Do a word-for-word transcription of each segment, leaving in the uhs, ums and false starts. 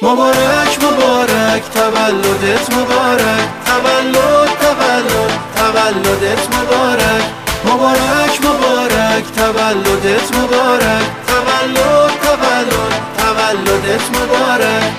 مبارک مبارک تولدت مبارک، تولد تولد تولدت مبارک، مبارک مبارک تولدت مبارک، تولد تولد تولدت مبارک.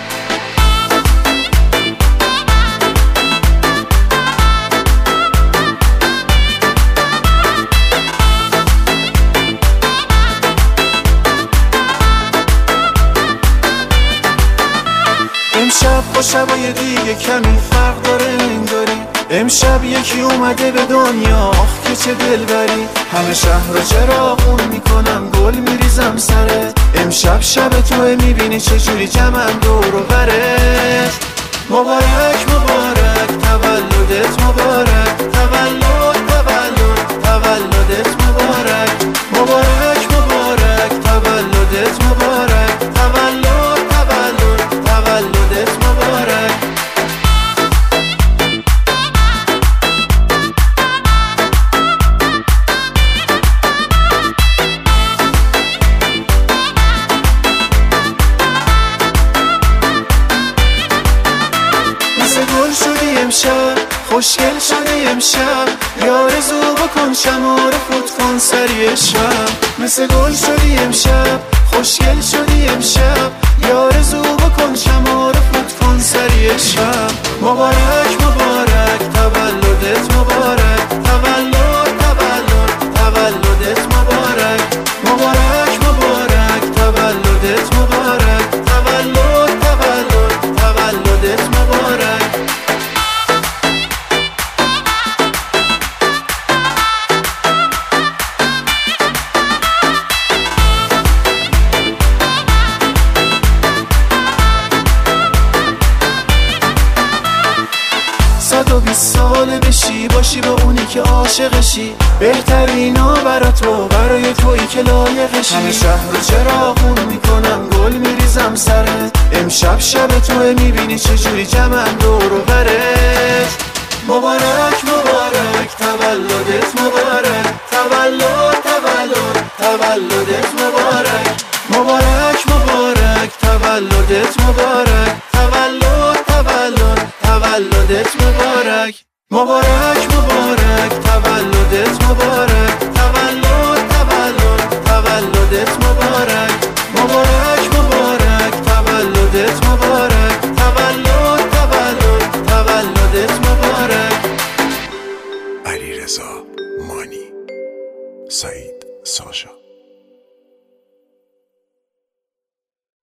امشب با شبای دیگه کمی فرق داره انگاری، امشب یکی اومده به دنیا، آخ که چه دلبری. همه شهر رو چراغون میکنم، گل میریزم سره، امشب شب توه، میبینی چجوری جمعم دور و برت. مبارک مبارک تولدت مبارک، تولد تولد تولدت مبارک، مبارک مبارک تولدت مبارک، تولد تولد تولدت مبارک. گل شدی امشب، خوشگل شدی امشب، یارزو بکن شمع رو فوت کن سری شب. مثل گل شدی امشب، خوشگل شدی امشب، یارزو بکن شمع رو فوت کن سری شب. مبارک مبارک تولدت مبارک، تولد تولد تولدت مبارک، مبارک مبارک تولدت مبارک، تولد تولد تولدت مبارک. صد و بیست ساله بشی، باشی با اونی که عاشقشی، بهترینا برا تو، برای تویی که لایقشی. همه شهر رو چراغون میکنم، گل میریزم سرت، امشب شب توه، میبینی چجوری جمعم دور و برت. مبارک مبارک تولدت مبارک، تولد تولد تولدت مبارک، مبارک مبارک تولدت مبارک، تولد تولد تولدت مبارک، مبارک